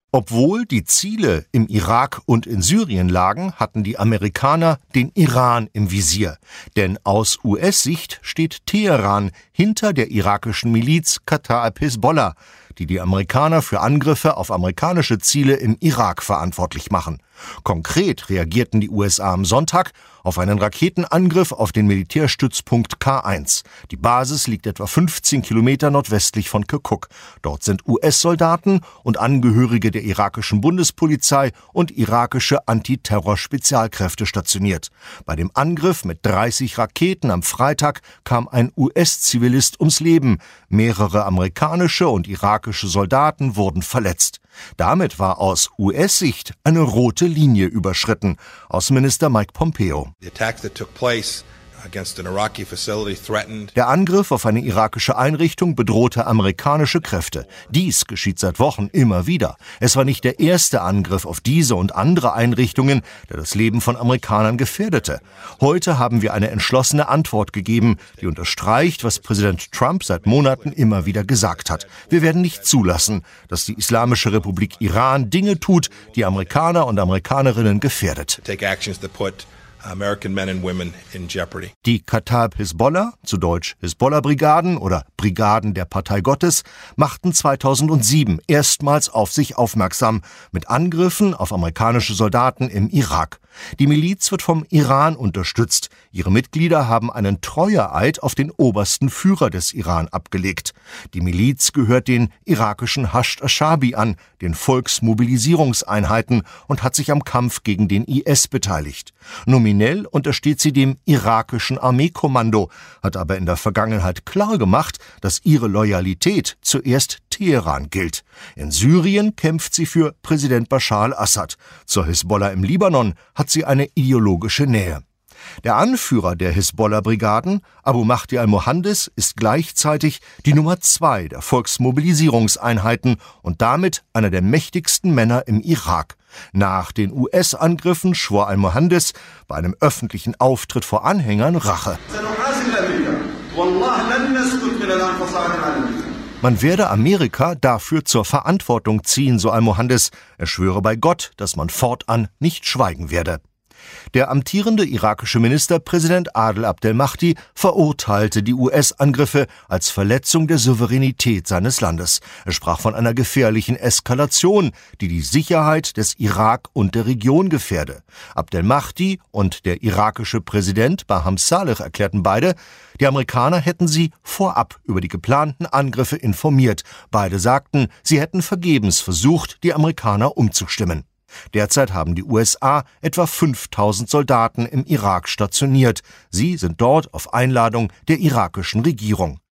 Obwohl die Ziele im Irak und in Syrien lagen, hatten die Amerikaner den Iran im Visier. Denn aus US-Sicht steht Teheran hinter der irakischen Miliz Kataib Hisbollah, die Amerikaner für Angriffe auf amerikanische Ziele im Irak verantwortlich machen. Konkret reagierten die USA am Sonntag auf einen Raketenangriff auf den Militärstützpunkt K1. Die Basis liegt etwa 15 Kilometer nordwestlich von Kirkuk. Dort sind US-Soldaten und Angehörige der irakischen Bundespolizei und irakische Antiterror-Spezialkräfte stationiert. Bei dem Angriff mit 30 Raketen am Freitag kam ein US-Zivilist ums Leben. Mehrere amerikanische und irakische Soldaten wurden verletzt. Damit war aus US-Sicht eine rote Linie überschritten. Außenminister Mike Pompeo. Der Angriff auf eine irakische Einrichtung bedrohte amerikanische Kräfte. Dies geschieht seit Wochen immer wieder. Es war nicht der erste Angriff auf diese und andere Einrichtungen, der das Leben von Amerikanern gefährdete. Heute haben wir eine entschlossene Antwort gegeben, die unterstreicht, was Präsident Trump seit Monaten immer wieder gesagt hat. Wir werden nicht zulassen, dass die Islamische Republik Iran Dinge tut, die Amerikaner und Amerikanerinnen gefährdet. American men and women in jeopardy. Die Kataib Hisbollah, zu Deutsch Hisbollah-Brigaden oder Brigaden der Partei Gottes, machten 2007 erstmals auf sich aufmerksam mit Angriffen auf amerikanische Soldaten im Irak. Die Miliz wird vom Iran unterstützt. Ihre Mitglieder haben einen Treueeid auf den obersten Führer des Iran abgelegt. Die Miliz gehört den irakischen Hashd Ashabi an, den Volksmobilisierungseinheiten, und hat sich am Kampf gegen den IS beteiligt. Nominell untersteht sie dem irakischen Armeekommando, hat aber in der Vergangenheit klargemacht, dass ihre Loyalität zuerst Teheran gilt. In Syrien kämpft sie für Präsident Bashar al-Assad. Zur Hisbollah im Libanon hat sie eine ideologische Nähe. Der Anführer der Hisbollah-Brigaden, Abu Mahdi al-Mohandes, ist gleichzeitig die Nummer 2 der Volksmobilisierungseinheiten und damit einer der mächtigsten Männer im Irak. Nach den US-Angriffen schwor al-Mohandes bei einem öffentlichen Auftritt vor Anhängern Rache. Man werde Amerika dafür zur Verantwortung ziehen, so al-Mohandes. Er schwöre bei Gott, dass man fortan nicht schweigen werde. Der amtierende irakische Ministerpräsident Adel Abdel Mahdi verurteilte die US-Angriffe als Verletzung der Souveränität seines Landes. Er sprach von einer gefährlichen Eskalation, die die Sicherheit des Irak und der Region gefährde. Abdel Mahdi und der irakische Präsident Barham Saleh erklärten beide, die Amerikaner hätten sie vorab über die geplanten Angriffe informiert. Beide sagten, sie hätten vergebens versucht, die Amerikaner umzustimmen. Derzeit haben die USA etwa 5000 Soldaten im Irak stationiert. Sie sind dort auf Einladung der irakischen Regierung.